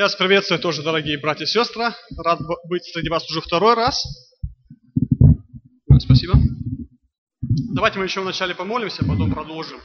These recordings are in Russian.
Я вас приветствую тоже, дорогие братья и сестры. Рад быть среди вас уже второй раз. Спасибо. Давайте мы еще вначале помолимся, потом продолжим.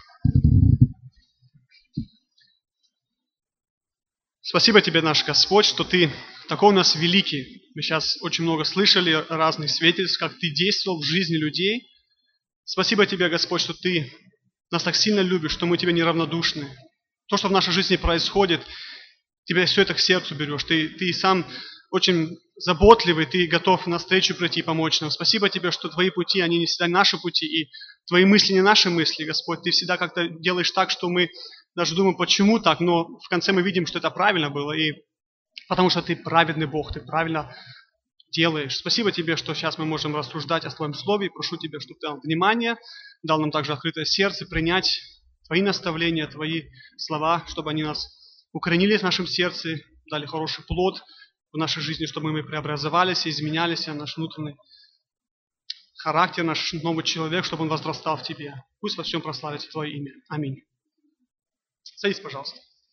Спасибо Тебе, наш Господь, что Ты такой у нас великий. Мы сейчас очень много слышали разных свидетельств, как Ты действовал в жизни людей. Спасибо Тебе, Господь, что Ты нас так сильно любишь, что мы Тебе неравнодушны. То, что в нашей жизни происходит, Тебе все это к сердцу берешь. Ты сам очень заботливый, Ты готов навстречу прийти и помочь нам. Спасибо Тебе, что Твои пути, они не всегда наши пути, и Твои мысли не наши мысли, Господь. Ты всегда как-то делаешь так, что мы даже думаем, почему так, но в конце мы видим, что это правильно было, и потому что Ты праведный Бог, Ты правильно делаешь. Спасибо Тебе, что сейчас мы можем рассуждать о Твоем Слове, и прошу Тебя, чтобы Ты дал внимание, дал нам также открытое сердце принять Твои наставления, Твои слова, чтобы они нас укоренились в нашем сердце, дали хороший плод в нашей жизни, чтобы мы преобразовались, изменялись, наш внутренний характер, наш новый человек, чтобы он возрастал в Тебе. Пусть во всем прославится Твое имя. Аминь. Садись, пожалуйста.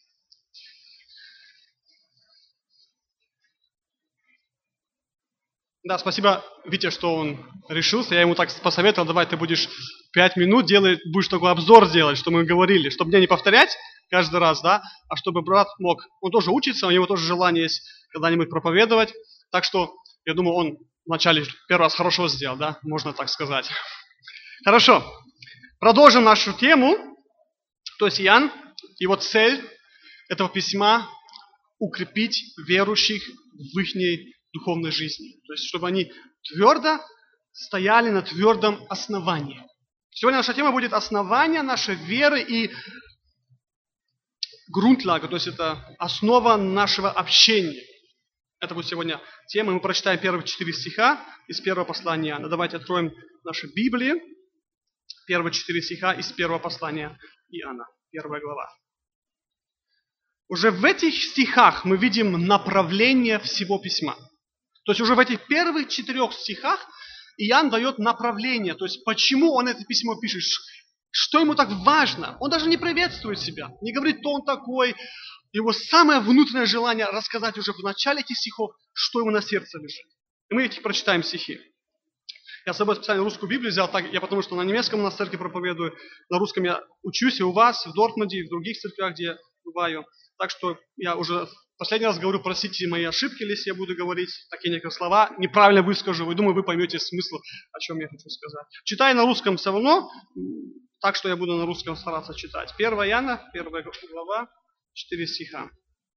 Да, спасибо, Витя, что он решился. Я ему так посоветовал, давай ты будешь 5 минут делать, будешь такой обзор делать, что мы говорили, чтобы мне не повторять каждый раз, да, а чтобы брат мог, он тоже учится, у него тоже желание есть когда-нибудь проповедовать. Так что, я думаю, он вначале первый раз хорошо сделал, да, можно так сказать. Хорошо, продолжим нашу тему. То есть Иоанн, его цель этого письма укрепить верующих в их духовной жизни. То есть, чтобы они твердо стояли на твердом основании. Сегодня наша тема будет основание нашей веры и Grundlage, то есть это основа нашего общения. Это будет сегодня тема. Мы прочитаем первые 4 стиха из первого послания Иоанна. Давайте откроем наши Библии. Первые 4 стиха из первого послания Иоанна, 1 глава. Уже в этих стихах мы видим направление всего письма. То есть уже в этих первых 4 стихах Иоанн дает направление, то есть почему он это письмо пишет, что ему так важно. Он даже не приветствует себя, не говорит, кто он такой. Его самое внутреннее желание рассказать уже в начале этих стихов, что ему на сердце лежит. И мы эти прочитаем стихи. Я с собой специально русскую Библию взял, потому что на немецком у нас в церкви проповедую, на русском я учусь и у вас, в Дортмунде, и в других церквях, где я бываю. Так что я уже последний раз говорю, простите мои ошибки, если я буду говорить такие некоторые слова, неправильно выскажу, и думаю, вы поймете смысл, о чем я хочу сказать. Читаю на русском все равно, так что я буду на русском стараться читать. 1 Иоанна, 1 глава, 4 стиха.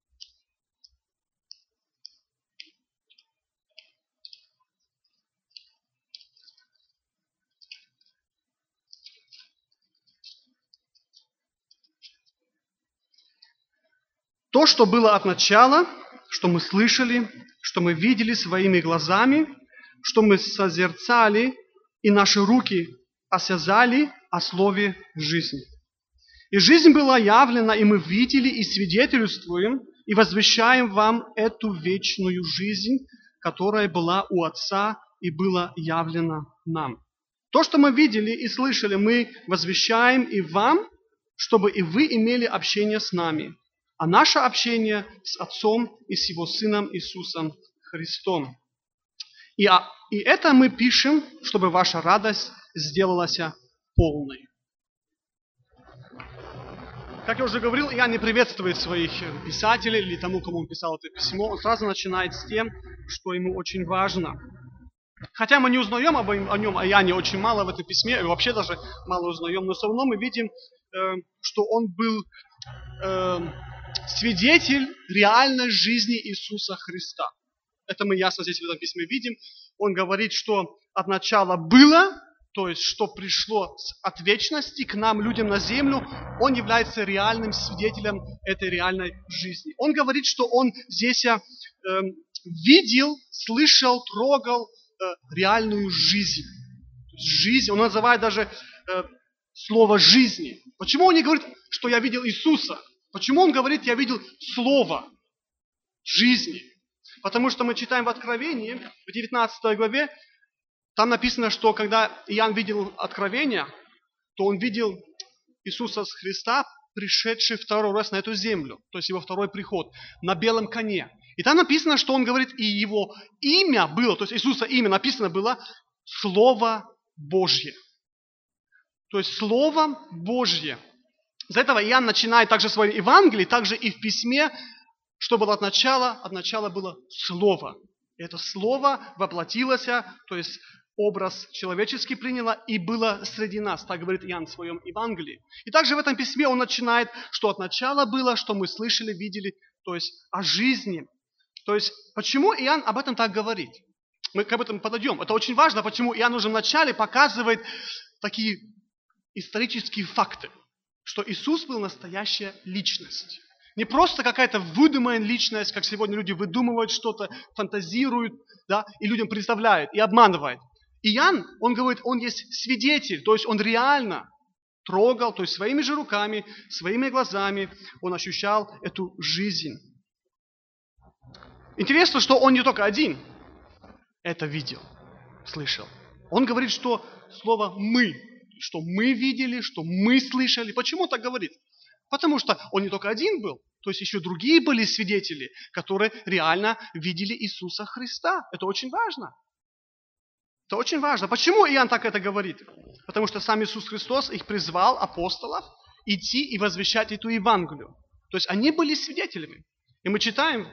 То, что было от начала, что мы слышали, что мы видели своими глазами, что мы созерцали, и наши руки осязали о слове жизни. И жизнь была явлена, и мы видели, и свидетельствуем, и возвещаем вам эту вечную жизнь, которая была у Отца и была явлена нам. То, что мы видели и слышали, мы возвещаем и вам, чтобы и вы имели общение с нами. А наше общение с Отцом и с Его Сыном Иисусом Христом. И это мы пишем, чтобы ваша радость сделалась полной. Как я уже говорил, Иоанн не приветствует своих писателей или тому, кому он писал это письмо. Он сразу начинает с тем, что ему очень важно. Хотя мы не узнаем о нем, о Иоанне очень мало в этом письме, и вообще даже мало узнаем, но все равно мы видим, что он был свидетель реальной жизни Иисуса Христа. Это мы ясно здесь в этом письме видим. Он говорит, что от начала было, то есть что пришло от вечности к нам, людям на землю. Он является реальным свидетелем этой реальной жизни. Он говорит, что он здесь видел, слышал, трогал реальную жизнь. Жизнь, он называет даже слово жизни. Почему он не говорит, что я видел Иисуса? Почему он говорит, я видел слово жизни? Потому что мы читаем в Откровении, в 19 главе, там написано, что когда Иоанн видел Откровение, то он видел Иисуса Христа пришедший второй раз на эту землю, то есть его второй приход, на белом коне. И там написано, что он говорит, и его имя было, то есть Иисуса имя написано было Слово Божье. То есть Слово Божье. С этого Иоанн начинает также свое Евангелие, также и в письме, что было от начала было Слово. И это Слово воплотилось, то есть образ человеческий приняло и было среди нас, так говорит Иоанн в своем Евангелии. И также в этом письме он начинает, что от начала было, что мы слышали, видели, то есть о жизни. То есть почему Иоанн об этом так говорит? Мы к этому подойдем. Это очень важно, почему Иоанн уже в начале показывает такие исторические факты, что Иисус был настоящая личность. Не просто какая-то выдуманная личность, как сегодня люди выдумывают что-то, фантазируют, да, и людям представляют, и обманывают. Иоанн, он говорит, он есть свидетель, то есть он реально трогал, то есть своими же руками, своими глазами, он ощущал эту жизнь. Интересно, что он не только один это видел, слышал. Он говорит, что слово «мы», что мы видели, что мы слышали. Почему он так говорит? Потому что он не только один был, то есть еще другие были свидетели, которые реально видели Иисуса Христа. Это очень важно. Это очень важно. Почему Иоанн так это говорит? Потому что сам Иисус Христос их призвал, апостолов, идти и возвещать эту Евангелию. То есть они были свидетелями. И мы читаем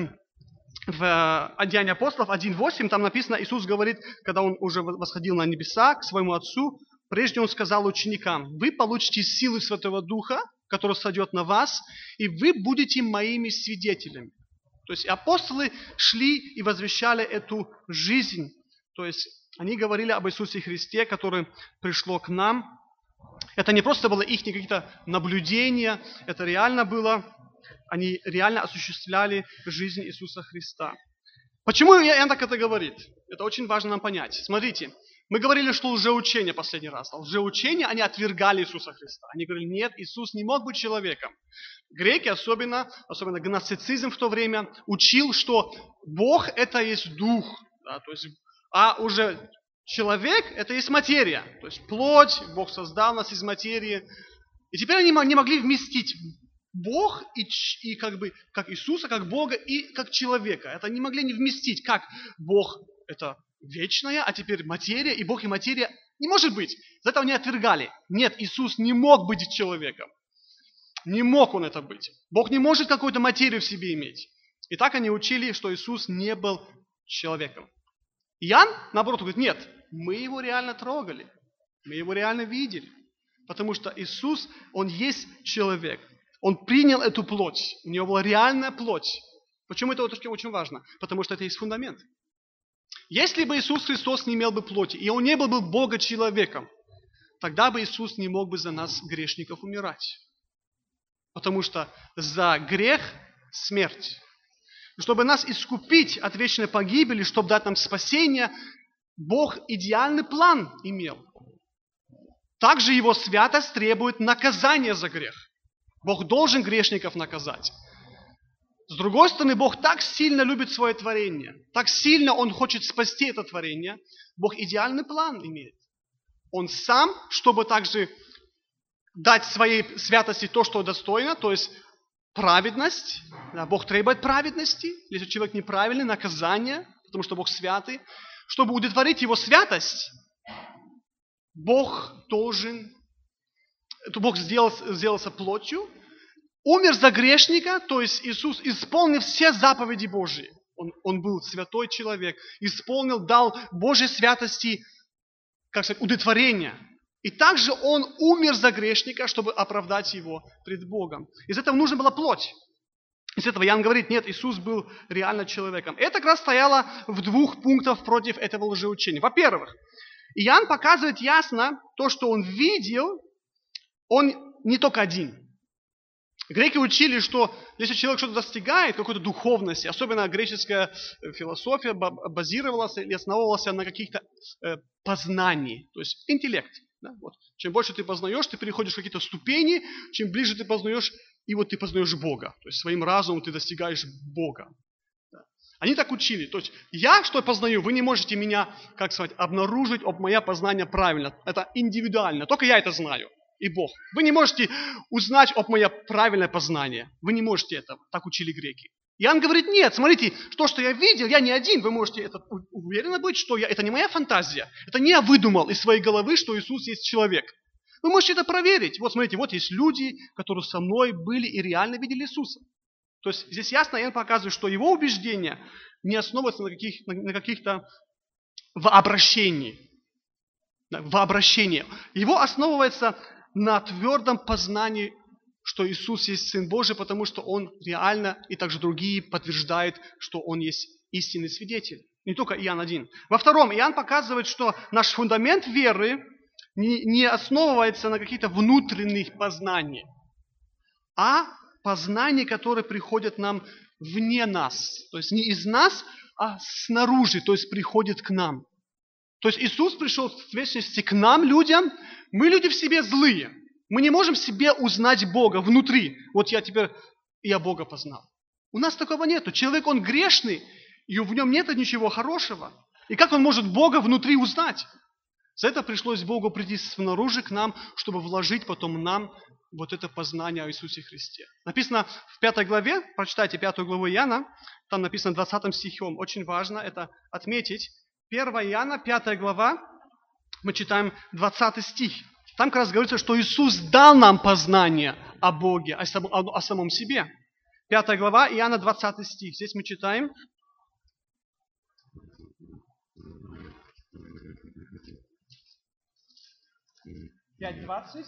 в Деяниях апостолов 1:8, там написано, Иисус говорит, когда он уже восходил на небеса к своему Отцу, прежде он сказал ученикам: вы получите силу Святого Духа, который сойдет на вас, и вы будете моими свидетелями. То есть апостолы шли и возвещали эту жизнь. То есть они говорили об Иисусе Христе, который пришло к нам. Это не просто было их какие-то наблюдения, это реально было, они реально осуществляли жизнь Иисуса Христа. Почему Иоанн так это говорит? Это очень важно нам понять. Смотрите, мы говорили, что лжеучение последний раз. Лжеучение, они отвергали Иисуса Христа. Они говорили, нет, Иисус не мог быть человеком. Греки, особенно гностицизм в то время, учил, что Бог это есть Дух. Да, то есть, а уже человек это есть материя. То есть плоть, Бог создал нас из материи. И теперь они не могли вместить Бог и как Иисуса, как Бога и как человека. Это не могли не вместить, как Бог это вечная, а теперь материя, и Бог и материя не может быть. За это они отвергали. Нет, Иисус не мог быть человеком. Не мог он это быть. Бог не может какую-то материю в себе иметь. И так они учили, что Иисус не был человеком. Иоанн, наоборот, говорит, нет, мы его реально трогали. Мы его реально видели. Потому что Иисус, он есть человек. Он принял эту плоть. У него была реальная плоть. Почему это очень важно? Потому что это есть фундамент. Если бы Иисус Христос не имел бы плоти, и Он не был бы Бога-человеком, тогда бы Иисус не мог бы за нас, грешников, умирать. Потому что за грех – смерть. Чтобы нас искупить от вечной погибели, чтобы дать нам спасение, Бог идеальный план имел. Также Его святость требует наказания за грех. Бог должен грешников наказать. С другой стороны, Бог так сильно любит свое творение, так сильно Он хочет спасти это творение, Бог идеальный план имеет. Он сам, чтобы также дать своей святости то, что достойно, то есть праведность. Да, Бог требует праведности, если человек неправильный, наказание, потому что Бог святый. Чтобы удовлетворить Его святость, Бог сделался плотью, умер за грешника, то есть Иисус исполнил все заповеди Божьи. Он был святой человек, исполнил, дал Божьей святости, удовлетворение. И также Он умер за грешника, чтобы оправдать его пред Богом. Из этого нужна была плоть. Из этого Иоанн говорит, нет, Иисус был реально человеком. Это как раз стояло в 2 пунктах против этого лжеучения. Во-первых, Иоанн показывает ясно то, что он видел, он не только один. Греки учили, что если человек что-то достигает, какой-то духовности, особенно греческая философия базировалась или основывалась на каких-то познаниях, то есть интеллект. Да? Вот. Чем больше ты познаешь, ты переходишь в какие-то ступени, чем ближе ты познаешь, и вот ты познаешь Бога. То есть своим разумом ты достигаешь Бога. Да. Они так учили. То есть я что познаю, вы не можете меня, обнаружить, мое познание правильно. Это индивидуально. Только я это знаю. и Бог. Вы не можете узнать об мое правильное познание. Вы не можете этого. Так учили греки. Иоанн говорит, нет, смотрите, то, что я видел, я не один. Вы можете уверены быть, что это не моя фантазия. Это не я выдумал из своей головы, что Иисус есть человек. Вы можете это проверить. Вот смотрите, вот есть люди, которые со мной были и реально видели Иисуса. То есть здесь ясно Иоанн показывает, что его убеждения не основываются на каких-то воображениях. Его основывается на твердом познании, что Иисус есть Сын Божий, потому что Он реально, и также другие подтверждают, что Он есть истинный свидетель. Не только Иоанн один. Во втором, Иоанн показывает, что наш фундамент веры не основывается на каких-то внутренних познаниях, а познания, которые приходят нам вне нас. То есть не из нас, а снаружи, то есть приходит к нам. То есть Иисус пришел в вечности к нам, людям. Мы люди в себе злые. Мы не можем в себе узнать Бога внутри. Вот я Бога познал. У нас такого нету. Человек, он грешный, и в нем нет ничего хорошего. И как он может Бога внутри узнать? За это пришлось Богу прийти снаружи к нам, чтобы вложить потом нам вот это познание о Иисусе Христе. Написано в 5 главе, прочитайте 5 главу Иоанна, там написано 20 стихом. Очень важно это отметить. 1 Иоанна, 5 глава, мы читаем 20 стих. Там как раз говорится, что Иисус дал нам познание о Боге, о самом себе. 5 глава, Иоанна, 20 стих. Здесь мы читаем. 5:20.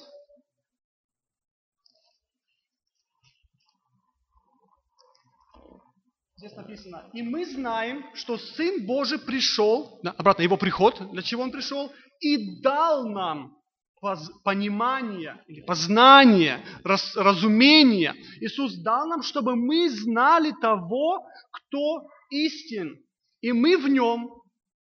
Здесь написано, и мы знаем, что Сын Божий пришел, обратно его приход, для чего Он пришел, и дал нам понимание, или познание, разумение. Иисус дал нам, чтобы мы знали того, кто истин. И мы в Нем,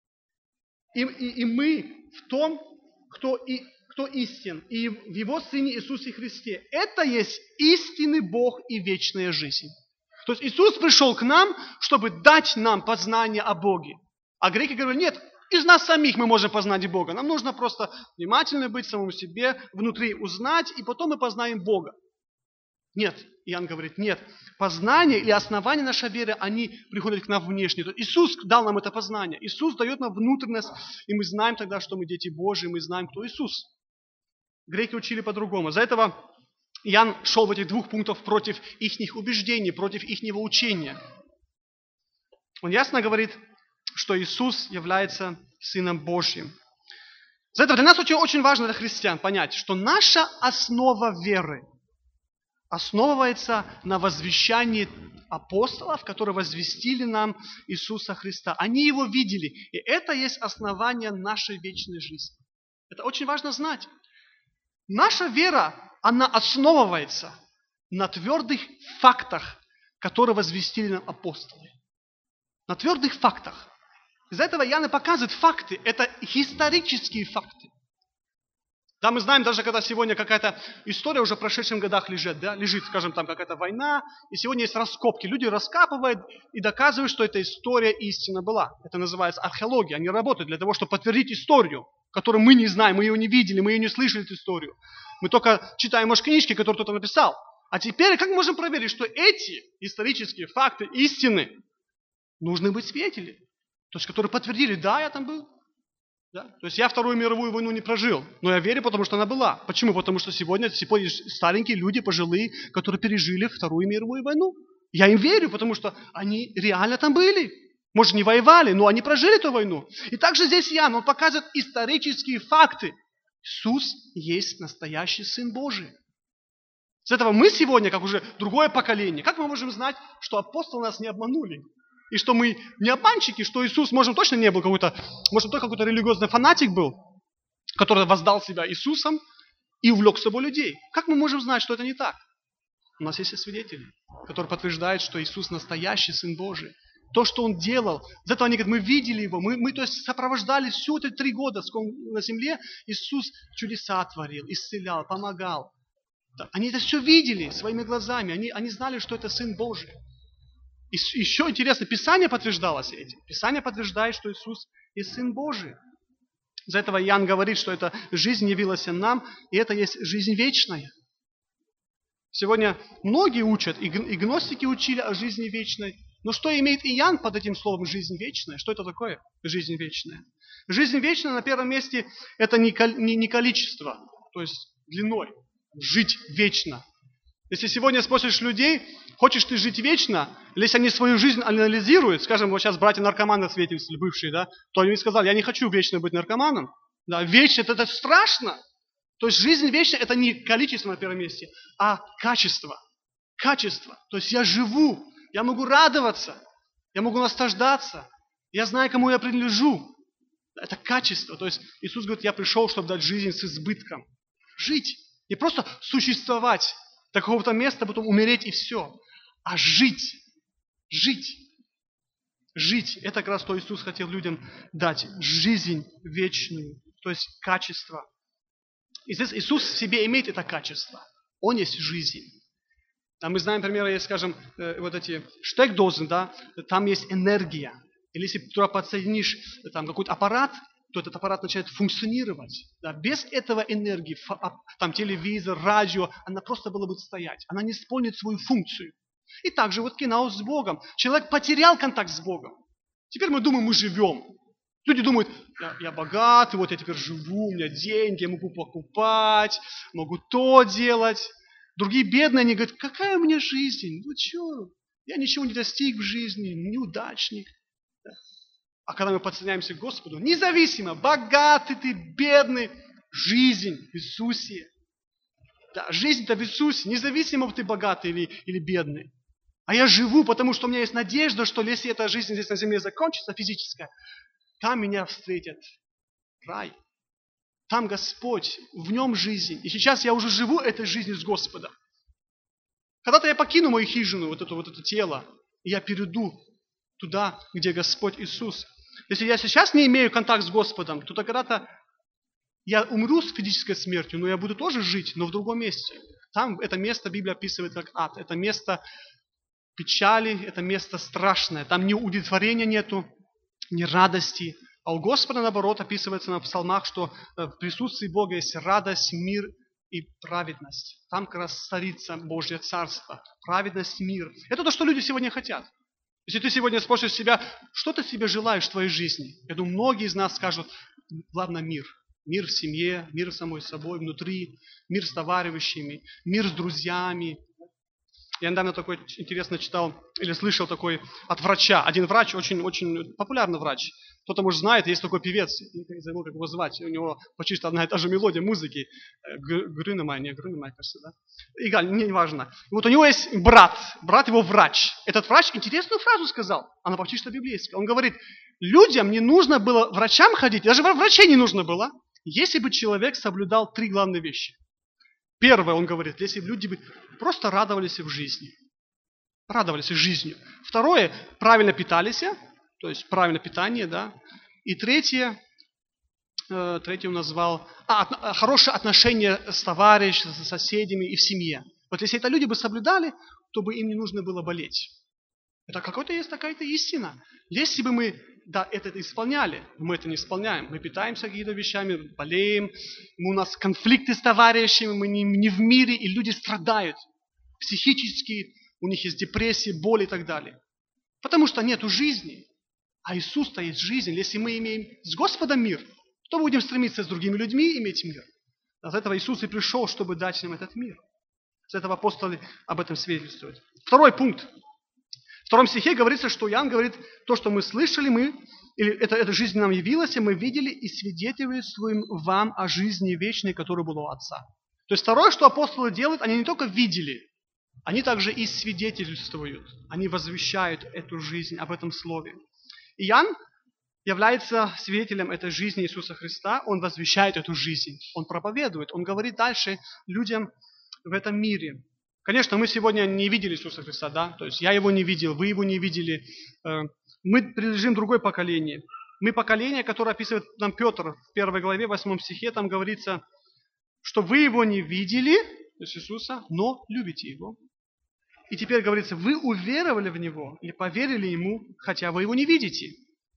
и мы в том, кто истин, и в Его Сыне Иисусе Христе. Это есть истинный Бог и вечная жизнь. То есть Иисус пришел к нам, чтобы дать нам познание о Боге. А греки говорят, нет, из нас самих мы можем познать Бога. Нам нужно просто внимательно быть самому себе, внутри узнать, и потом мы познаем Бога. Нет, Иоанн говорит, нет. Познание или основание нашей веры, они приходят к нам внешне. Иисус дал нам это познание. Иисус дает нам внутренность, и мы знаем тогда, что мы дети Божьи, мы знаем, кто Иисус. Греки учили по-другому. За этого Иоанн шел в этих двух пунктах против их убеждений, против их учения. Он ясно говорит, что Иисус является Сыном Божьим. За это для нас очень важно, для христиан, понять, что наша основа веры основывается на возвещании апостолов, которые возвестили нам Иисуса Христа. Они Его видели, и это есть основание нашей вечной жизни. Это очень важно знать. Наша вера, она основывается на твердых фактах, которые возвестили нам апостолы. На твердых фактах. Из-за этого Иоанн и показывает факты. Это исторические факты. Да, мы знаем, даже когда сегодня какая-то история уже в прошедших годах лежит, скажем, там какая-то война, и сегодня есть раскопки. Люди раскапывают и доказывают, что эта история истинно была. Это называется археология. Они работают для того, чтобы подтвердить историю, которую мы не знаем, мы ее не видели, мы ее не слышали, эту историю. Мы только читаем, может, книжки, которые кто-то написал. А теперь как мы можем проверить, что эти исторические факты истины? Нужны быть свидетели, то есть которые подтвердили, да, я там был. Да? То есть я Вторую мировую войну не прожил, но я верю, потому что она была. Почему? Потому что сегодня старенькие люди, пожилые, которые пережили Вторую мировую войну. Я им верю, потому что они реально там были. Может, не воевали, но они прожили эту войну. И также здесь Иоанн, он показывает исторические факты. Иисус есть настоящий Сын Божий. С этого мы сегодня, как уже другое поколение, как мы можем знать, что апостолы нас не обманули? И что мы не обманщики, что Иисус, может, точно не был какой-то, может, только какой-то религиозный фанатик был, который воздал себя Иисусом и увлек с собой людей. Как мы можем знать, что это не так? У нас есть свидетели, которые подтверждают, что Иисус настоящий Сын Божий. То, что Он делал, за это они говорят, мы видели Его, мы то есть, сопровождали всю эти 3 года на земле. Иисус чудеса творил, исцелял, помогал. Они это все видели своими глазами, они знали, что это Сын Божий. И еще интересно, Писание подтверждалось этим. Писание подтверждает, что Иисус есть Сын Божий. Из-за этого Иоанн говорит, что эта жизнь явилась нам, и это есть жизнь вечная. Сегодня многие учат, и гностики учили о жизни вечной. Но что имеет Иоанн под этим словом «жизнь вечная»? Что это такое жизнь вечная? Жизнь вечная на первом месте это не количество, то есть длиной. Жить вечно. Если сегодня спросишь людей, хочешь ты жить вечно, или если они свою жизнь анализируют, скажем, вот сейчас братья-наркоманы свидетельствовали, бывшие, да, то они сказали, я не хочу вечно быть наркоманом. Да, вечно это страшно. То есть жизнь вечная это не количество на первом месте, а качество. Качество. То есть я живу, я могу радоваться, я могу наслаждаться, я знаю, кому я принадлежу. Это качество. То есть Иисус говорит, я пришел, чтобы дать жизнь с избытком. Жить. Не просто существовать до какого-то места, потом умереть и все. А жить. Жить. Жить. Это как раз то Иисус хотел людям дать. Жизнь вечную. То есть качество. И здесь Иисус в себе имеет это качество. Он есть жизнь. А мы знаем, например, если, скажем, вот эти штекдозы, да, там есть энергия. Или если ты туда подсоединишь там, какой-то аппарат, то этот аппарат начинает функционировать. Да. Без этого энергии, там телевизор, радио, она просто была бы стоять. Она не исполнит свою функцию. И также вот кино с Богом. Человек потерял контакт с Богом. Теперь мы думаем, мы живем. Люди думают, я богатый, вот я теперь живу, у меня деньги, я могу покупать, могу то делать. Другие бедные, они говорят, какая у меня жизнь? Ну что, я ничего не достиг в жизни, неудачник. А когда мы подсоединяемся к Господу, независимо, богатый ты, бедный, жизнь в Иисусе. Да, жизнь-то в Иисусе, независимо, ты богатый или бедный. А я живу, потому что у меня есть надежда, что если эта жизнь здесь на земле закончится, физическая, там меня встретят рай. Там Господь, в нем жизнь. И сейчас я уже живу этой жизнью с Господом. Когда-то я покину мою хижину, вот это тело, и я перейду туда, где Господь Иисус. Если я сейчас не имею контакт с Господом, то когда-то я умру с физической смертью, но я буду тоже жить, но в другом месте. Там это место Библия описывает как ад. Это место печали, это место страшное. Там ни удовлетворения нету, ни радости. А у Господа, наоборот, описывается на псалмах, что в присутствии Бога есть радость, мир и праведность. Там как раз царица Божье Царство. Праведность, мир. Это то, что люди сегодня хотят. Если ты сегодня спросишь себя, что ты себе желаешь в твоей жизни? Я думаю, многие из нас скажут, главное, мир. Мир в семье, мир с самой собой, внутри, мир с товарищами, мир с друзьями. Я недавно такой интересно читал или слышал такой от врача. Один врач, очень популярный врач. Кто-то, может, знает, есть такой певец, не забыл, как его звать. У него почти что одна и та же мелодия музыки. Грюнемай, кажется, да? Эгаль, не важно. Вот у него есть брат его врач. Этот врач интересную фразу сказал, она почти что библейская. Он говорит, людям не нужно было врачам ходить, даже врачей не нужно было, если бы человек соблюдал 3 главные вещи. Первое, он говорит, если бы люди бы просто радовались в жизни. Радовались жизнью. Второе, правильно питались, то есть правильное питание, да. И третье он назвал, хорошее отношение с товарищами, с соседями и в семье. Вот если это люди бы соблюдали, то бы им не нужно было болеть. Это какая-то есть такая-то истина. Если бы мы это исполняли, мы это не исполняем. Мы питаемся какими-то вещами, болеем, у нас конфликты с товарищами, мы не в мире, и люди страдают психически, у них есть депрессия, боль и так далее. Потому что нету жизни. А Иисус-то есть жизнь. Если мы имеем с Господом мир, то будем стремиться с другими людьми иметь мир. От этого Иисус и пришел, чтобы дать нам этот мир. С этого апостолы об этом свидетельствуют. Второй пункт. В 2 стихе говорится, что Иоанн говорит, то, что мы слышали, эта жизнь нам явилась, и мы видели и свидетельствуем вам о жизни вечной, которая была у Отца. То есть второе, что апостолы делают, они не только видели, они также и свидетельствуют. Они возвещают эту жизнь, об этом слове. Иоанн является свидетелем этой жизни Иисуса Христа, он возвещает эту жизнь, он проповедует, он говорит дальше людям в этом мире. Конечно, мы сегодня не видели Иисуса Христа, да? То есть я его не видел, вы его не видели. Мы принадлежим другой поколению. Мы поколение, которое описывает нам Петр в 1 главе, 8 стихе, там говорится, что вы его не видели, то есть Иисуса, но любите его. И теперь говорится, вы уверовали в него или поверили ему, хотя вы его не видите.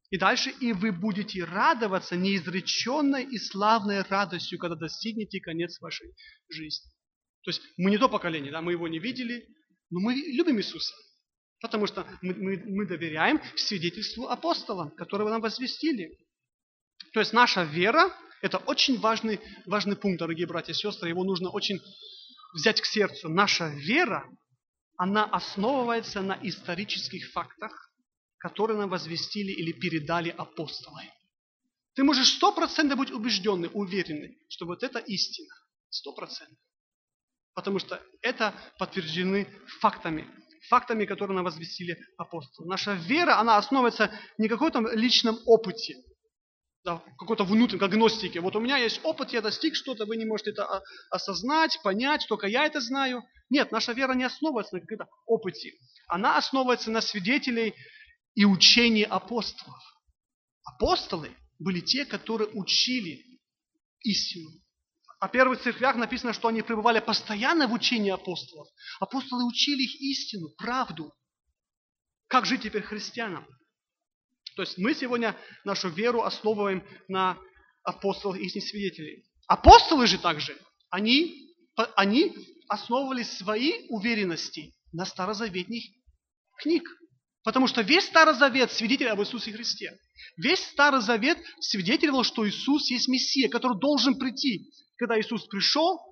И дальше, и вы будете радоваться неизреченной и славной радостью, когда достигнете конец вашей жизни. То есть мы не то поколение, да, мы его не видели, но мы любим Иисуса. Потому что мы доверяем свидетельству апостолам, которые нам возвестили. То есть наша вера – это очень важный пункт, дорогие братья и сестры. Его нужно очень взять к сердцу. Наша вера, она основывается на исторических фактах, которые нам возвестили или передали апостолы. Ты можешь 100% быть убежденный, уверенный, что вот это истина. 100%. Потому что это подтверждены фактами, которые нам возвестили апостолы. Наша вера, она основывается не в каком-то личном опыте, да, какой-то внутренней, как гностики. Вот у меня есть опыт, я достиг что-то, вы не можете это осознать, понять, только я это знаю. Нет, наша вера не основывается на каком-то опыте. Она основывается на свидетелей и учении апостолов. Апостолы были те, которые учили истину. О первых церквях написано, что они пребывали постоянно в учении апостолов. Апостолы учили их истину, правду. Как жить теперь христианам? То есть мы сегодня нашу веру основываем на апостолах и их свидетелей. Апостолы же также, они основывали свои уверенности на старозаветных книг. Потому что весь Старый Завет свидетель об Иисусе Христе. Весь Старый Завет свидетельствовал, что Иисус есть Мессия, который должен прийти. Когда Иисус пришел,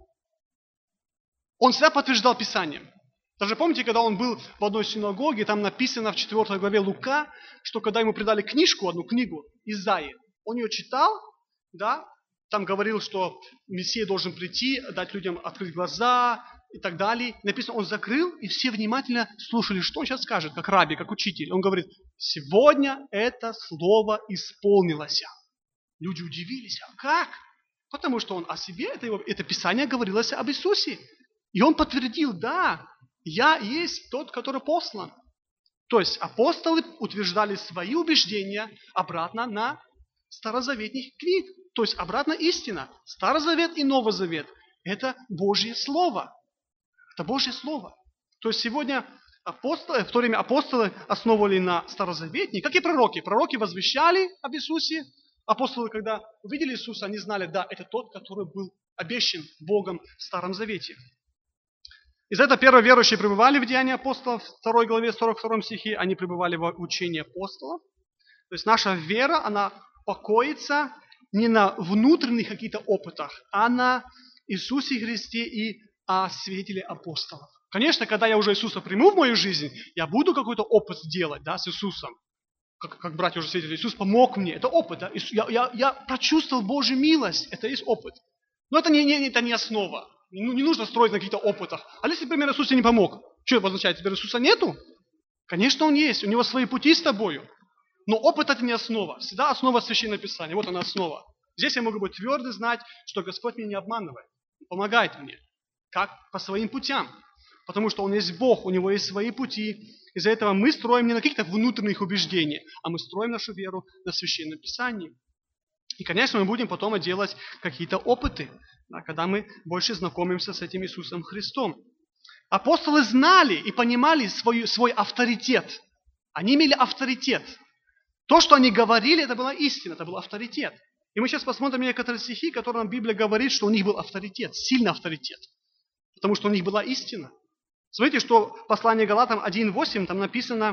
Он всегда подтверждал Писанием. Даже помните, когда Он был в одной синагоге, там написано в 4 главе Лука, что когда Ему придали одну книгу Исаии, Он ее читал, да, там говорил, что Мессия должен прийти, дать людям открыть глаза и так далее. Написано, Он закрыл, и все внимательно слушали, что Он сейчас скажет, как рабби, как учитель. Он говорит, сегодня это слово исполнилось. Люди удивились, а как? Потому что Он о себе, это Писание говорилось об Иисусе. И Он подтвердил, да, я есть тот, который послан. То есть апостолы утверждали свои убеждения обратно на старозаветных книг. То есть обратно истина. Старый Завет и Новый Завет – это Божье Слово. Это Божье Слово. То есть сегодня апостолы, в то время апостолы основывали на старозаветных, как и пророки. Пророки возвещали об Иисусе. Апостолы, когда увидели Иисуса, они знали, да, это тот, который был обещан Богом в Старом Завете. Из-за этого первые верующие пребывали в Деянии апостолов, в 2 главе 42 стихе, они пребывали в учении апостолов. То есть наша вера, она покоится не на внутренних каких-то опытах, а на Иисусе Христе и о свидетеле апостолов. Конечно, когда я уже Иисуса приму в мою жизнь, я буду какой-то опыт делать, да, с Иисусом. Как братья уже свидетели, Иисус помог мне, это опыт. Да? Я прочувствовал Божью милость, это есть опыт. Но это не основа. Не нужно строить на каких-то опытах. А если, например, Иисус тебе не помог, что это означает? Теперь Иисуса нету? Конечно, Он есть, у Него свои пути с тобою. Но опыт это не основа. Всегда основа Священного Писания. Вот она основа. Здесь я могу быть твердо знать, что Господь меня не обманывает. Помогает мне. Как? По своим путям. Потому что Он есть Бог, у Него есть свои пути. Из-за этого мы строим не на каких-то внутренних убеждениях, а мы строим нашу веру на Священном Писании. И, конечно, мы будем потом делать какие-то опыты, да, когда мы больше знакомимся с этим Иисусом Христом. Апостолы знали и понимали свой авторитет. Они имели авторитет. То, что они говорили, это была истина, это был авторитет. И мы сейчас посмотрим некоторые стихи, которые нам Библия говорит, что у них был авторитет, сильный авторитет. Потому что у них была истина. Смотрите, что в послании Галатам 1:8 там написано,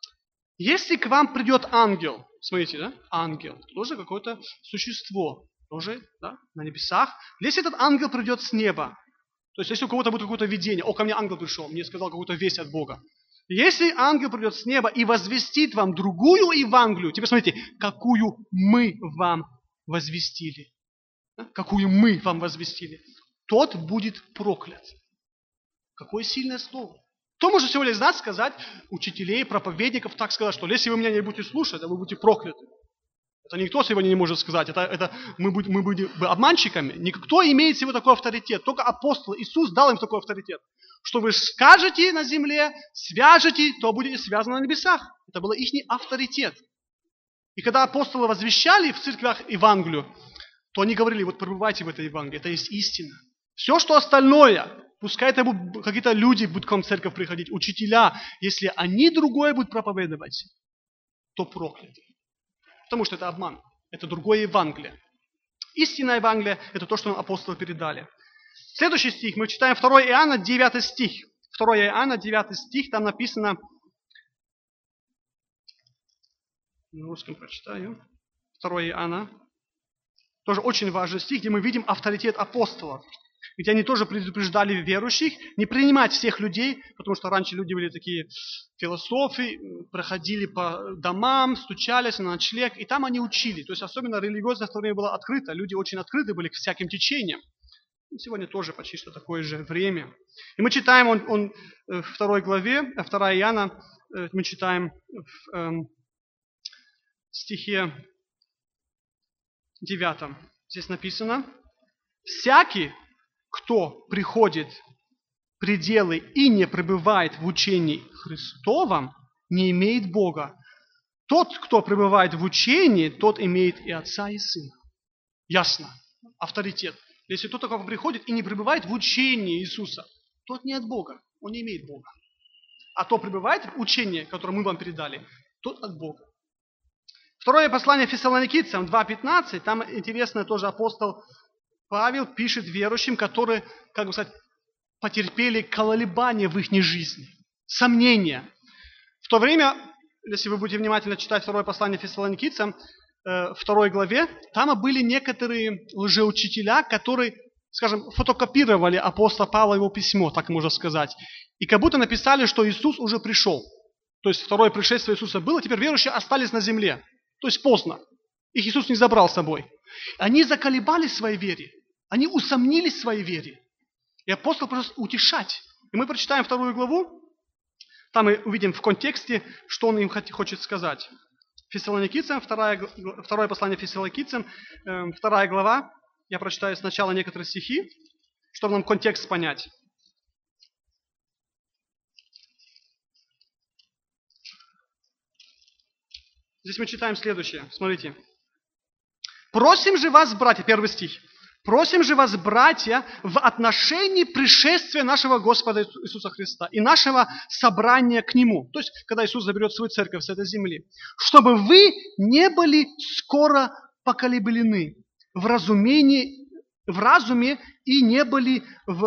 если к вам придет ангел, смотрите, да, ангел, тоже какое-то существо, тоже, да, на небесах. Если этот ангел придет с неба, то есть если у кого-то будет какое-то видение, ко мне ангел пришел, мне сказал какую-то весть от Бога. Если ангел придет с неба и возвестит вам другую Евангелию, теперь смотрите, какую мы вам возвестили, да? Какую мы вам возвестили, тот будет проклят. Какое сильное слово. Кто может сегодня из нас сказать, учителей, проповедников, так сказать, что если вы меня не будете слушать, то вы будете прокляты. Это никто сегодня не может сказать. Это мы будем обманщиками. Никто имеет сегодня такой авторитет. Только апостол Иисус дал им такой авторитет. Что вы скажете на земле, свяжете, то будете связаны на небесах. Это был их авторитет. И когда апостолы возвещали в церквях Евангелию, то они говорили, вот пребывайте в этой Евангелии, это есть истина. Все, что остальное, пускай это будут какие-то люди будут к вам в церковь приходить, учителя, если они другое будут проповедовать, то прокляты. Потому что это обман. Это другое Евангелие. Истинное Евангелие – это то, что нам апостолы передали. Следующий стих. Мы читаем 2 Иоанна, 9 стих. 2 Иоанна, 9 стих. Там написано, на русском прочитаю. 2 Иоанна. Тоже очень важный стих, где мы видим авторитет апостолов. Где они тоже предупреждали верующих не принимать всех людей, потому что раньше люди были такие философы, проходили по домам, стучались на ночлег, и там они учили. То есть особенно религиозность в то время была открыта, люди очень открыты были к всяким течениям. Сегодня тоже почти что такое же время. И мы читаем, он в 2 главе, 2 Иоанна, мы читаем в стихе 9. Здесь написано: «Всякий, кто приходит в пределы и не пребывает в учении Христовом, не имеет Бога. Тот, кто пребывает в учении, тот имеет и Отца, и Сына». Ясно. Авторитет. Если тот, кто приходит и не пребывает в учении Иисуса, тот не от Бога, он не имеет Бога. А то пребывает в учении, которое мы вам передали, тот от Бога. Второе послание Фессалоникийцам 2:15, там интересно тоже апостол Павел пишет верующим, которые, как бы сказать, потерпели колебания в их жизни, сомнения. В то время, если вы будете внимательно читать второе послание Фессалоникийцам, 2 главе, там были некоторые лжеучителя, которые, скажем, фотокопировали апостола Павла его письмо, так можно сказать, и как будто написали, что Иисус уже пришел. То есть второе пришествие Иисуса было, теперь верующие остались на земле. То есть поздно. Их Иисус не забрал с собой. Они заколебались в своей вере. Они усомнились в своей вере. И апостол просто утешать. И мы прочитаем 2 главу. Там мы увидим в контексте, что он им хочет сказать. Фессалоникийцам, второе послание Фессалоникийцам, 2 глава. Я прочитаю сначала некоторые стихи, чтобы нам контекст понять. Здесь мы читаем следующее. Смотрите. «Просим же вас, братья», 1 стих. «Просим же вас, братья, в отношении пришествия нашего Господа Иисуса Христа и нашего собрания к Нему». То есть, когда Иисус заберет свою церковь с этой земли. «Чтобы вы не были скоро поколеблены в разуме и не были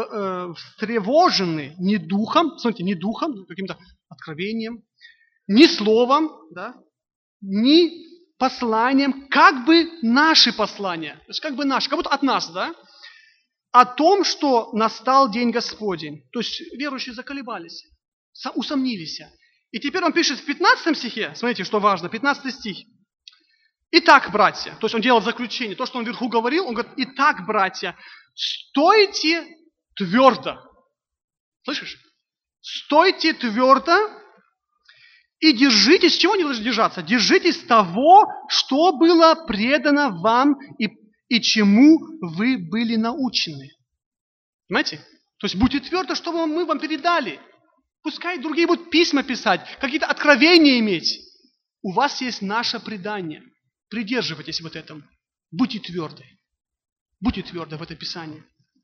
встревожены ни духом», смотрите, не духом, каким-то откровением, ни словом, да, ни посланием, как бы наши послания, то есть как бы наши, как будто от нас, да, о том, что настал день Господень. То есть верующие заколебались, усомнились. И теперь он пишет в 15 стихе, смотрите, что важно, 15 стих. «Итак, братья», то есть он делает заключение, то, что он вверху говорил, он говорит: «Итак, братья, стойте твердо». Слышишь? «Стойте твердо и держитесь». Чего не должны держаться? Держитесь того, что было предано вам и чему вы были научены. Понимаете? То есть будьте твердо, что мы вам передали. Пускай другие будут письма писать, какие-то откровения иметь. У вас есть наше предание. Придерживайтесь вот этом. Будьте тверды. Будьте тверды в это Писание.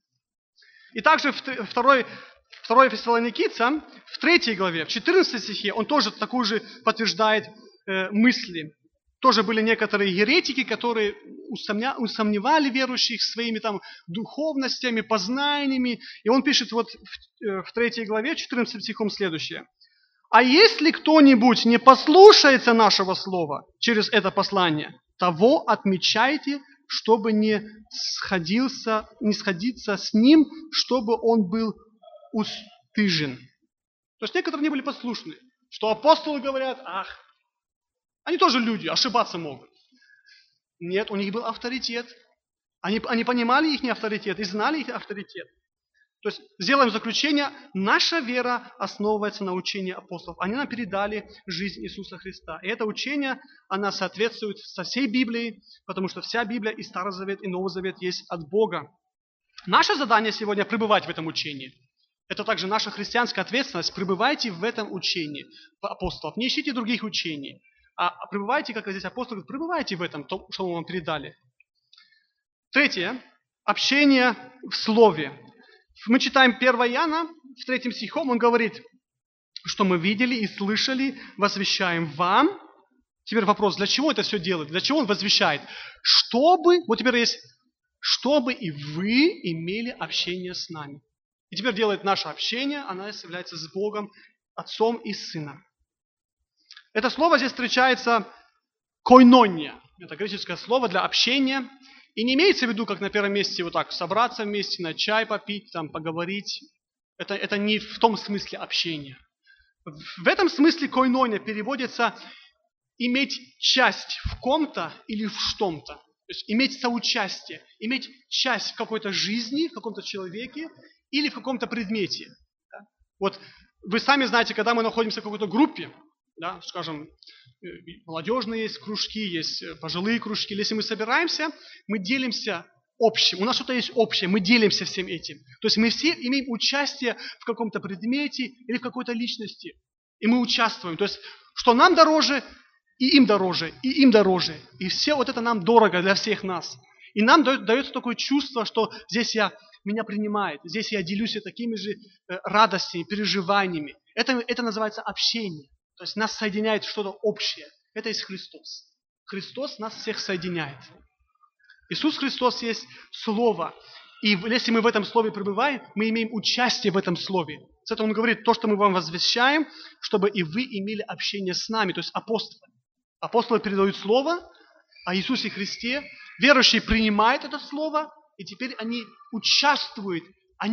И также второй Фессалоникийцам, в 3 главе, в 14 стихе, он тоже такую же подтверждает мысли. Тоже были некоторые еретики, которые усомневали верующих своими там духовностями, познаниями. И он пишет вот в 3 главе, 14 стихом следующее. «А если кто-нибудь не послушается нашего слова через это послание, того отмечайте, чтобы не сходиться с ним, чтобы он был устыжен». То есть некоторые не были послушны. Что апостолы говорят: они тоже люди, ошибаться могут. Нет, у них был авторитет. Они понимали их авторитет и знали их авторитет. То есть сделаем заключение: наша вера основывается на учении апостолов. Они нам передали жизнь Иисуса Христа. И это учение, оно соответствует со всей Библией, потому что вся Библия, и Старый Завет, и Новый Завет есть от Бога. Наше задание сегодня пребывать в этом учении. Это также наша христианская ответственность. Пребывайте в этом учении апостолов. Не ищите других учений, а пребывайте, как здесь апостол говорит, пребывайте в этом, что мы вам передали. 3. Общение в Слове. Мы читаем 1 Иоанна, в 3 стихом он говорит, что мы видели и слышали, возвещаем вам Теперь вопрос, для чего это все делает? Для чего Он возвещает? Чтобы, вот теперь есть, чтобы и вы имели общение с нами. И теперь делает наше общение, оно является с Богом, Отцом и Сыном. Это слово здесь встречается койнония. Это греческое слово для общения. И не имеется в виду, как на первом месте, вот так, собраться вместе, на чай попить, там, поговорить. Это не в том смысле общения. В этом смысле койнония переводится иметь часть в ком-то или в что-то. То есть иметь соучастие, иметь часть в какой-то жизни, в каком-то человеке или в каком-то предмете. Да? Вот вы сами знаете, когда мы находимся в какой-то группе, да, скажем, молодежные есть кружки, есть пожилые кружки. Если мы собираемся, мы делимся общим. У нас что-то есть общее, мы делимся всем этим. То есть мы все имеем участие в каком-то предмете или в какой-то личности. И мы участвуем. То есть, что нам дороже, и им дороже, и им дороже. И все вот это нам дорого для всех нас. И нам дается такое чувство, что здесь меня принимают, здесь я делюсь такими же радостями, переживаниями. Это называется общение. То есть нас соединяет что-то общее. Это есть Христос. Христос нас всех соединяет. Иисус Христос есть Слово. И если мы в этом Слове пребываем, мы имеем участие в этом Слове. С этого Он говорит, то, что мы вам возвещаем, чтобы и вы имели общение с нами, то есть апостолы. Апостолы передают Слово о Иисусе Христе. Верующие принимают это Слово, и теперь они участвуют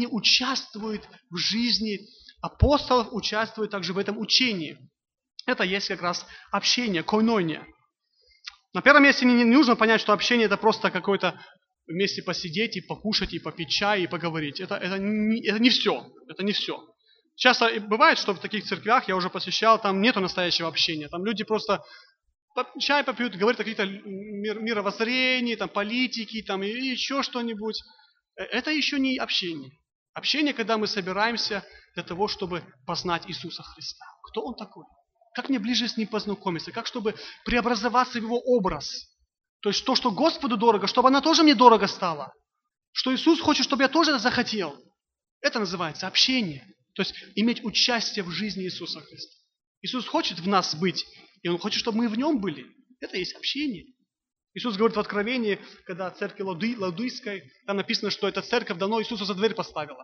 в жизни апостолов, участвуют также в этом учении. Это есть как раз общение, койнония. На первом месте не нужно понять, что общение это просто какое-то вместе посидеть и покушать, и попить чай, и поговорить. Это не все. Это не все. Часто бывает, что в таких церквях, я уже посещал, там нету настоящего общения. Там люди просто чай попьют, говорят о каких-то мировоззрении, там, политике, там, или еще что-нибудь. Это еще не общение. Общение, когда мы собираемся для того, чтобы познать Иисуса Христа. Кто Он такой? Как мне ближе с Ним познакомиться? Как, чтобы преобразоваться в Его образ? То есть то, что Господу дорого, чтобы оно тоже мне дорого стало. Что Иисус хочет, чтобы я тоже это захотел. Это называется общение. То есть иметь участие в жизни Иисуса Христа. Иисус хочет в нас быть, и Он хочет, чтобы мы в Нем были. Это есть общение. Иисус говорит в Откровении, когда церковь Лаудийской, там написано, что эта церковь давно Иисуса за дверь поставила.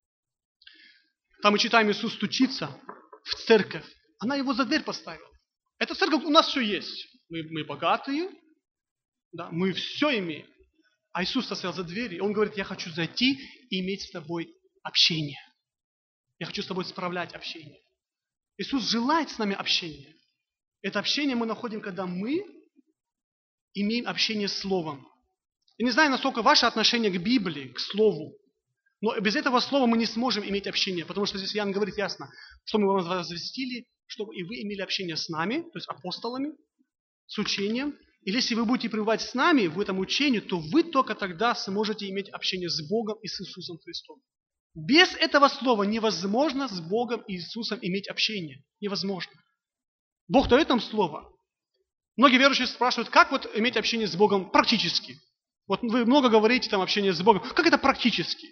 Там мы читаем, Иисус стучится в церковь. Она его за дверь поставила. Эта церковь, у нас все есть. Мы богатые, да, мы все имеем. А Иисус стоял за дверью, и Он говорит, я хочу зайти и иметь с тобой общение. Я хочу с тобой справлять общение. Иисус желает с нами общения. Это общение мы находим, когда мы имеем общение с Словом. Я не знаю, насколько ваше отношение к Библии, к Слову, но без этого слова мы не сможем иметь общение, потому что здесь Иоанн говорит ясно, что мы вам возвестили, чтобы и вы имели общение с нами, то есть апостолами, с учением. И если вы будете пребывать с нами в этом учении, то вы только тогда сможете иметь общение с Богом и с Иисусом Христом. Без этого слова невозможно с Богом и Иисусом иметь общение. Невозможно. Бог дает нам слово. Многие верующие спрашивают, как вот иметь общение с Богом практически? Вот вы много говорите там общение с Богом. Как это практически?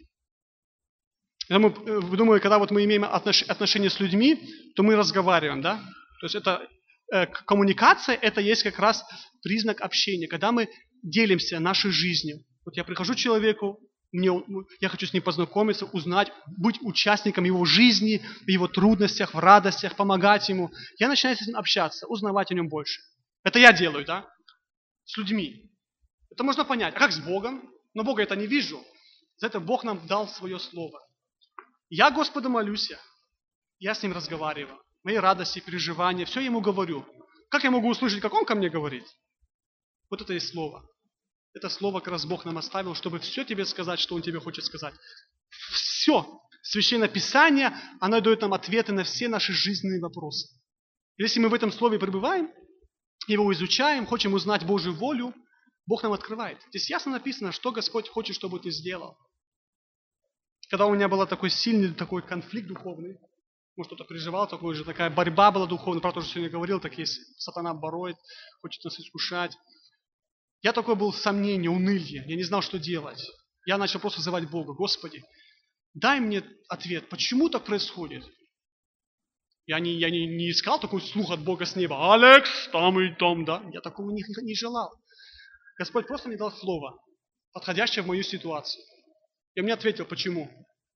Я думаю, когда вот мы имеем отношения с людьми, то мы разговариваем, да? То есть это коммуникация, это есть как раз признак общения, когда мы делимся нашей жизнью. Вот я прихожу к человеку, я хочу с ним познакомиться, узнать, быть участником его жизни, в его трудностях, в радостях, помогать ему. Я начинаю с ним общаться, узнавать о нем больше. Это я делаю, да? С людьми. Это можно понять. А как с Богом? Но Бога я это не вижу. За это Бог нам дал свое слово. Я Господу молюсь, я с Ним разговариваю. Мои радости, переживания, все Ему говорю. Как я могу услышать, как Он ко мне говорит? Вот это и слово. Это слово как раз Бог нам оставил, чтобы все тебе сказать, что Он тебе хочет сказать. Все. Священное Писание, оно дает нам ответы на все наши жизненные вопросы. Если мы в этом слове пребываем, его изучаем, хотим узнать Божью волю, Бог нам открывает. Здесь ясно написано, что Господь хочет, чтобы ты сделал. Когда у меня был такой сильный такой конфликт духовный, может, кто-то переживал, такая борьба была духовная, правда, тоже сегодня говорил, так есть, сатана борет, хочет нас искушать. Я такой был в сомнении, унылье, я не знал, что делать. Я начал просто взывать Бога, Господи, дай мне ответ, почему так происходит? Я не искал такой слух от Бога с неба. Алекс, там и там, да? Я такого не желал. Господь просто мне дал слово, подходящее в мою ситуацию. И он мне ответил, почему.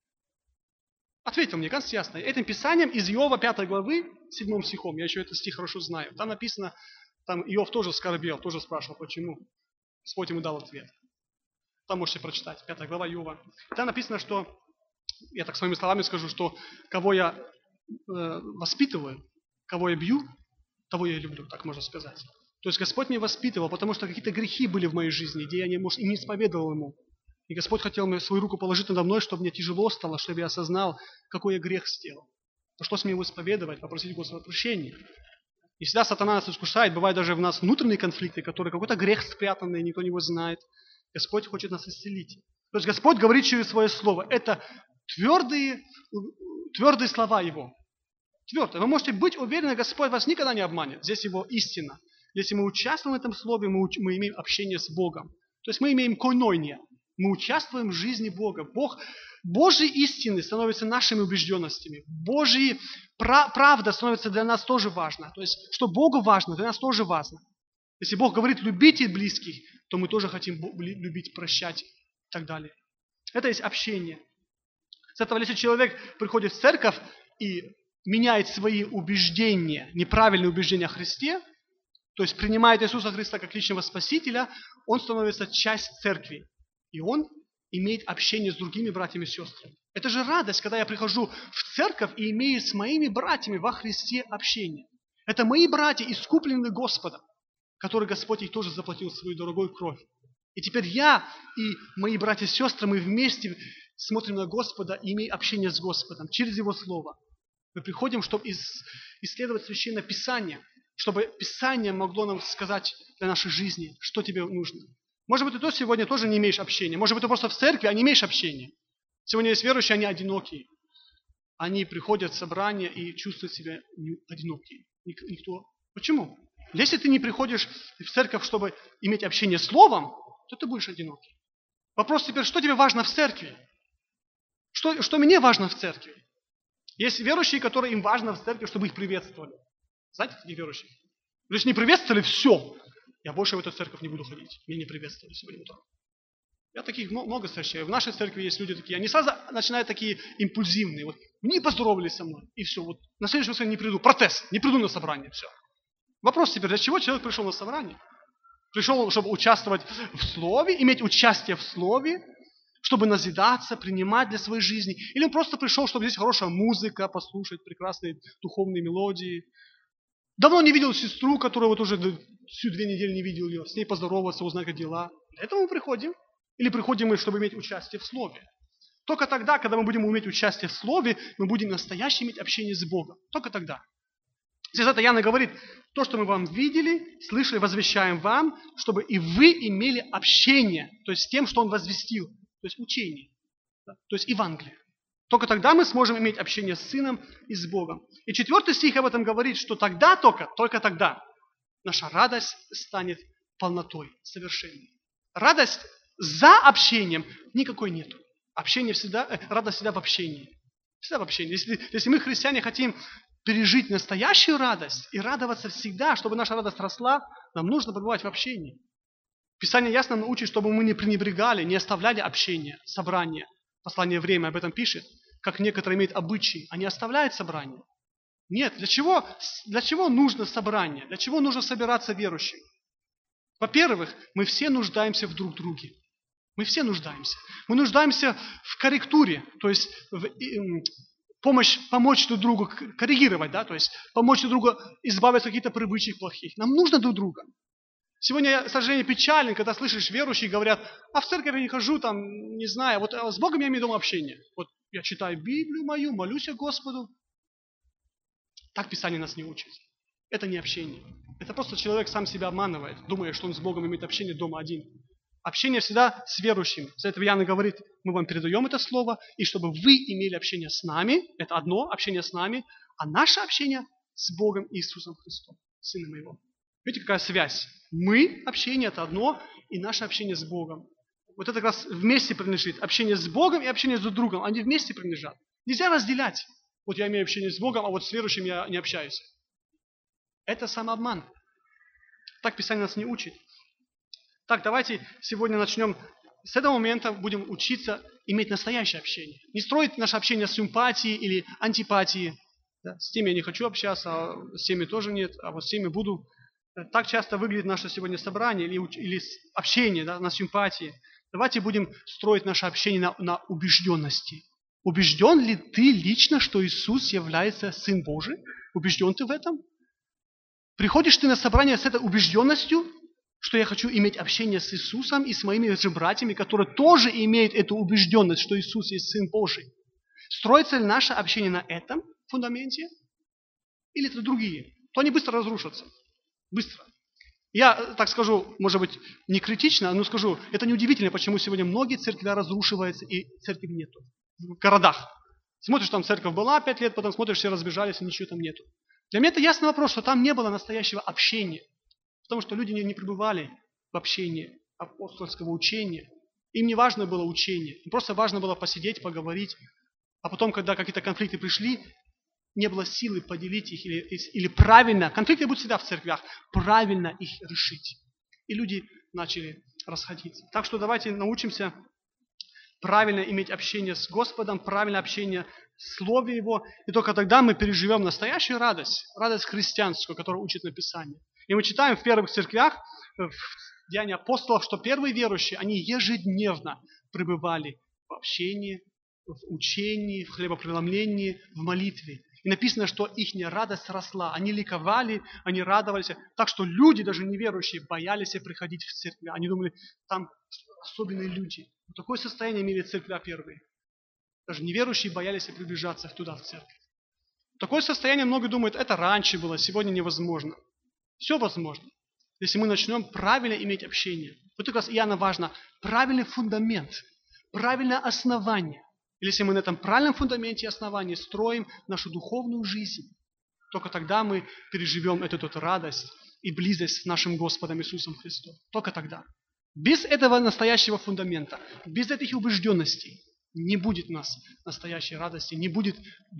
Ответил мне ganz ясно. Этим писанием из Иова 5 главы, 7 стихом, я еще этот стих хорошо знаю. Там написано, там Иов тоже скорбел, тоже спрашивал, почему. Господь ему дал ответ. Там можете прочитать, 5 глава Иова. Там написано, что, я так своими словами скажу, что кого я воспитываю, кого я бью, того я люблю, так можно сказать. То есть Господь меня воспитывал, потому что какие-то грехи были в моей жизни, где я не исповедовал Ему. И Господь хотел мне свою руку положить надо мной, чтобы мне тяжело стало, чтобы я осознал, какой я грех сделал. Пришлось мне его исповедовать, попросить Господа прощения. И всегда сатана нас искушает, бывает даже в нас внутренние конфликты, которые какой-то грех спрятанный, никто не его знает. Господь хочет нас исцелить. То есть Господь говорит через свое слово. Это твердые слова Его. Твердые. Вы можете быть уверены, Господь вас никогда не обманет. Здесь Его истина. Если мы участвуем в этом слове, мы имеем общение с Богом. То есть мы имеем койнония. Мы участвуем в жизни Бога. Божьи истины становятся нашими убежденностями. Божья правда становится для нас тоже важна. То есть, что Богу важно, для нас тоже важно. Если Бог говорит, любите близких, то мы тоже хотим любить, прощать и так далее. Это есть общение. С этого, если человек приходит в церковь и меняет свои убеждения, неправильные убеждения о Христе, то есть принимает Иисуса Христа как личного Спасителя, он становится частью церкви. И он имеет общение с другими братьями и сестрами. Это же радость, когда я прихожу в церковь и имею с моими братьями во Христе общение. Это мои братья, искупленные Господом, которые Господь их тоже заплатил свою дорогую кровь. И теперь я и мои братья и сестры, мы вместе смотрим на Господа и имеем общение с Господом через Его Слово. Мы приходим, чтобы исследовать Священное Писание, чтобы Писание могло нам сказать для нашей жизни, что тебе нужно. Может быть, ты сегодня тоже не имеешь общения. Может быть, ты просто в церкви, а не имеешь общения. Сегодня есть верующие, они одинокие. Они приходят в собрание и чувствуют себя одинокие. Никто. Почему? Если ты не приходишь в церковь, чтобы иметь общение с Словом, то ты будешь одинокий. Вопрос теперь, что тебе важно в церкви? Что мне важно в церкви? Есть верующие, которые им важно в церкви, чтобы их приветствовали. Знаете таких верующих? Если не приветствовали, все. Я больше в эту церковь не буду ходить. Меня не приветствовали сегодня утром. Я таких много встречаю. В нашей церкви есть люди такие, они сразу начинают такие импульсивные. Вот, не поздоровались со мной, и все. Вот, на следующее воскресенье не приду. Протест. Не приду на собрание. Все. Вопрос теперь, для чего человек пришел на собрание? Пришел, чтобы участвовать в Слове, иметь участие в Слове, чтобы назидаться, принимать для своей жизни. Или он просто пришел, чтобы здесь хорошая музыка, послушать прекрасные духовные мелодии. Давно не видел сестру, которую вот уже всю 2 недели не видел ее, с ней поздороваться, узнать, как дела. Для этого мы приходим. Или приходим мы, чтобы иметь участие в Слове. Только тогда, когда мы будем иметь участие в Слове, мы будем настоящее иметь общение с Богом. Только тогда. Здесь это Иоанн говорит, то, что мы вам видели, слышали, возвещаем вам, чтобы и вы имели общение, то есть с тем, что Он возвестил, то есть учение, да? То есть Евангелие. Только тогда мы сможем иметь общение с Сыном и с Богом. И 4 стих об этом говорит, что тогда только тогда наша радость станет полнотой, совершенной. Радость за общением никакой нету. Радость всегда в общении. Всегда в общении. Если мы, христиане, хотим пережить настоящую радость и радоваться всегда, чтобы наша радость росла, нам нужно пребывать в общении. Писание ясно нам учит, чтобы мы не пренебрегали, не оставляли общение, собрание. Послание «Время» об этом пишет, как некоторые имеют обычаи, они оставляют собрание. Нет, для чего нужно собрание? Для чего нужно собираться верующим? Во-первых, мы все нуждаемся в друг друге. Мы все нуждаемся. Мы нуждаемся в корректуре, то есть помочь друг другу коррегировать, да, то есть помочь друг другу избавиться от каких-то привычек плохих. Нам нужно друг друга. Сегодня я, к сожалению, печален, когда слышишь верующие говорят, а в церковь я не хожу, там, не знаю, вот с Богом я имею дома общение. Вот я читаю Библию мою, молюсь я Господу. Так Писание нас не учит. Это не общение. Это просто человек сам себя обманывает, думая, что он с Богом имеет общение дома один. Общение всегда с верующими. За это Иоанн говорит, мы вам передаем это слово, и чтобы вы имели общение с нами, это одно, общение с нами, а наше общение с Богом Иисусом Христом, Сыном Его. Видите, какая связь? Мы, общение это одно, и наше общение с Богом. Вот это как раз вместе принадлежит. Общение с Богом и общение с другом, они вместе принадлежат. Нельзя разделять. Вот я имею общение с Богом, а вот с верующим я не общаюсь. Это самообман. Так Писание нас не учит. Так, давайте сегодня начнем. С этого момента будем учиться иметь настоящее общение. Не строить наше общение с симпатией или антипатией. Да? С теми я не хочу общаться, а с теми тоже нет, а вот с теми буду. Так часто выглядит наше сегодня собрание или общение, да, на симпатии. Давайте будем строить наше общение на убежденности. Убежден ли ты лично, что Иисус является Сын Божий? Убежден ты в этом? Приходишь ты на собрание с этой убежденностью, что я хочу иметь общение с Иисусом и с моими же братьями, которые тоже имеют эту убежденность, что Иисус есть Сын Божий. Строится ли наше общение на этом фундаменте? Или это другие? То они быстро разрушатся. Быстро. Я так скажу, может быть, не критично, но скажу, это неудивительно, почему сегодня многие церкви разрушиваются и церкви нету. В городах. Смотришь, там церковь была 5 лет, потом смотришь, все разбежались, и ничего там нету. Для меня это ясный вопрос, что там не было настоящего общения. Потому что люди не пребывали в общении апостольского учения. Им не важно было учение. Им просто важно было посидеть, поговорить. А потом, когда какие-то конфликты пришли, не было силы поделить их или правильно, конфликты будут всегда в церквях, правильно их решить. И люди начали расходиться. Так что давайте научимся правильно иметь общение с Господом, правильное общение в Слове Его. И только тогда мы переживем настоящую радость христианскую, которую учит Написание. И мы читаем в первых церквях, в Деяниях апостолов, что первые верующие, они ежедневно пребывали в общении, в учении, в хлебопреломлении, в молитве. И написано, что их радость росла. Они ликовали, они радовались. Так что люди, даже неверующие, боялись приходить в церковь. Они думали, там особенные люди. Вот такое состояние имели церкви первые. Даже неверующие боялись приближаться туда, в церковь. Такое состояние, многие думают, это раньше было, сегодня невозможно. Все возможно, если мы начнем правильно иметь общение. Вот как раз Иоанна важно, правильный фундамент, правильное основание. И если мы на этом правильном фундаменте и основании строим нашу духовную жизнь, только тогда мы переживем эту радость и близость с нашим Господом Иисусом Христом. Только тогда. Без этого настоящего фундамента, без этих убежденностей не будет у нас настоящей радости, не будет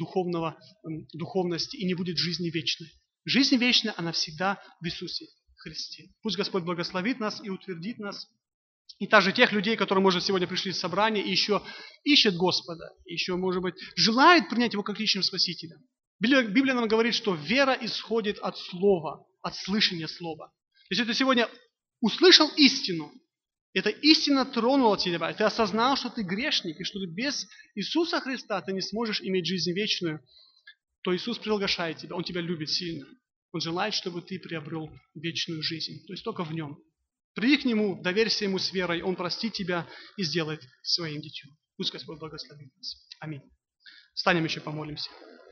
духовности и не будет жизни вечной. Жизнь вечная, она всегда в Иисусе Христе. Пусть Господь благословит нас и утвердит нас. И также тех людей, которые, может, сегодня пришли в собрание и еще ищут Господа, и еще, может быть, желают принять Его как личного Спасителя. Библия нам говорит, что вера исходит от слова, от слышания слова. Если ты сегодня услышал истину, эта истина тронула тебя, и ты осознал, что ты грешник, и что ты без Иисуса Христа ты не сможешь иметь жизнь вечную, то Иисус приглашает тебя, Он тебя любит сильно. Он желает, чтобы ты приобрел вечную жизнь. То есть только в Нем. Приди к Нему, доверься Ему с верой, Он простит тебя и сделает своим детем. Пусть Господь благословит нас. Аминь. Встанем еще, помолимся.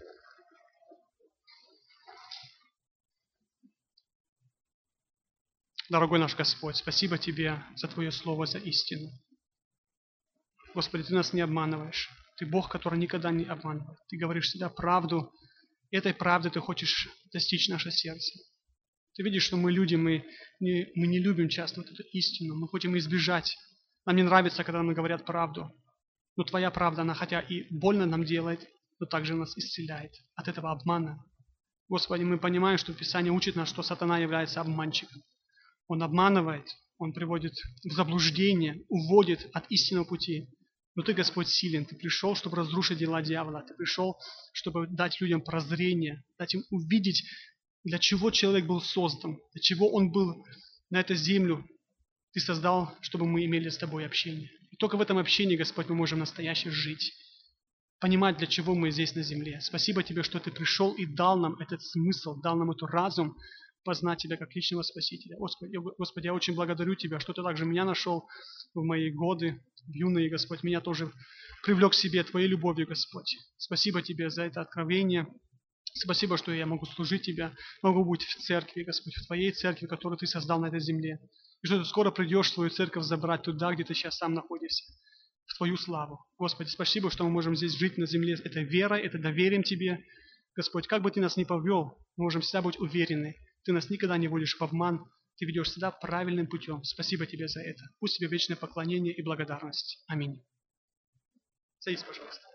Дорогой наш Господь, спасибо Тебе за Твое Слово, за истину. Господи, Ты нас не обманываешь. Ты Бог, который никогда не обманывает. Ты говоришь всегда правду. Этой правды Ты хочешь достичь наше сердце. Ты видишь, что мы люди, мы не любим часто вот эту истину. Мы хотим избежать. Нам не нравится, когда нам говорят правду. Но Твоя правда, она хотя и больно нам делает, но также нас исцеляет от этого обмана. Господи, мы понимаем, что Писание учит нас, что сатана является обманщиком. Он обманывает, он приводит в заблуждение, уводит от истинного пути. Но Ты, Господь, силен. Ты пришел, чтобы разрушить дела дьявола. Ты пришел, чтобы дать людям прозрение, дать им увидеть, для чего человек был создан, для чего он был на эту землю. Ты создал, чтобы мы имели с Тобой общение. И только в этом общении, Господь, мы можем настояще жить. Понимать, для чего мы здесь на земле. Спасибо Тебе, что Ты пришел и дал нам этот смысл, дал нам этот разум, познать Тебя как личного Спасителя. Господи, я очень благодарю Тебя, что Ты также меня нашел в мои годы, в юные, Господь, меня тоже привлек к себе Твоей любовью, Господь. Спасибо Тебе за это откровение. Спасибо, что я могу служить Тебе, могу быть в церкви, Господь, в Твоей церкви, которую Ты создал на этой земле. И что Ты скоро придешь свою церковь забрать туда, где Ты сейчас сам находишься, в Твою славу. Господи, спасибо, что мы можем здесь жить на земле этой верой, это доверием Тебе. Господь, как бы Ты нас ни повел, мы можем всегда быть уверены. Ты нас никогда не вводишь в обман, Ты ведешь всегда правильным путем. Спасибо Тебе за это. Пусть Тебе вечное поклонение и благодарность. Аминь. Садись, пожалуйста.